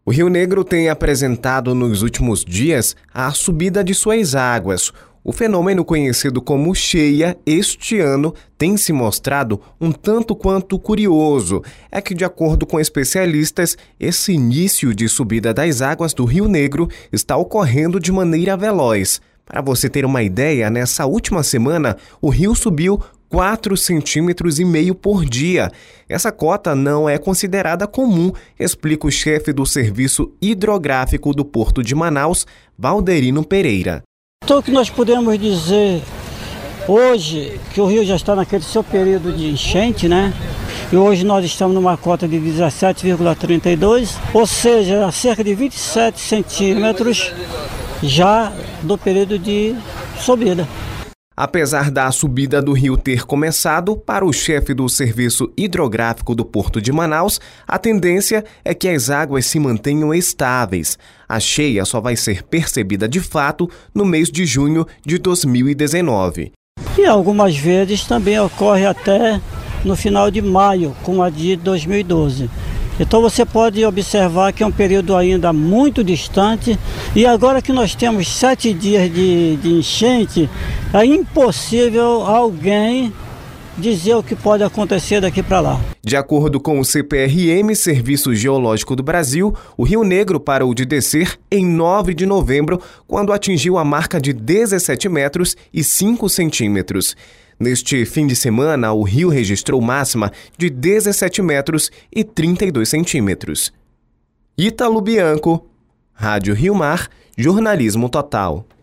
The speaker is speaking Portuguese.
O Rio Negro tem apresentado nos últimos dias a subida de suas águas. O fenômeno conhecido como cheia este ano tem se mostrado um tanto quanto curioso. É que, de acordo com especialistas, esse início de subida das águas do Rio Negro está ocorrendo de maneira veloz. Para você ter uma ideia, nessa última semana, o rio subiu 4,5 centímetros por dia. Essa cota não é considerada comum, explica o chefe do Serviço Hidrográfico do Porto de Manaus, Valderino Pereira. Então, o que nós podemos dizer hoje, que o rio já está naquele seu período de enchente, né? E hoje nós estamos numa cota de 17,32, ou seja, cerca de 27 centímetros já do período de subida. Apesar da subida do rio ter começado, para o chefe do Serviço Hidrográfico do Porto de Manaus, a tendência é que as águas se mantenham estáveis. A cheia só vai ser percebida de fato no mês de junho de 2019. E algumas vezes também ocorre até no final de maio, como a de 2012. Então você pode observar que é um período ainda muito distante, e agora que nós temos 7 dias de enchente, é impossível alguém dizer o que pode acontecer daqui para lá. De acordo com o CPRM, Serviço Geológico do Brasil, o Rio Negro parou de descer em 9 de novembro, quando atingiu a marca de 17 metros e 5 centímetros. Neste fim de semana, o rio registrou máxima de 17 metros e 32 centímetros. Ítalo Bianco, Rádio Rio Mar, Jornalismo Total.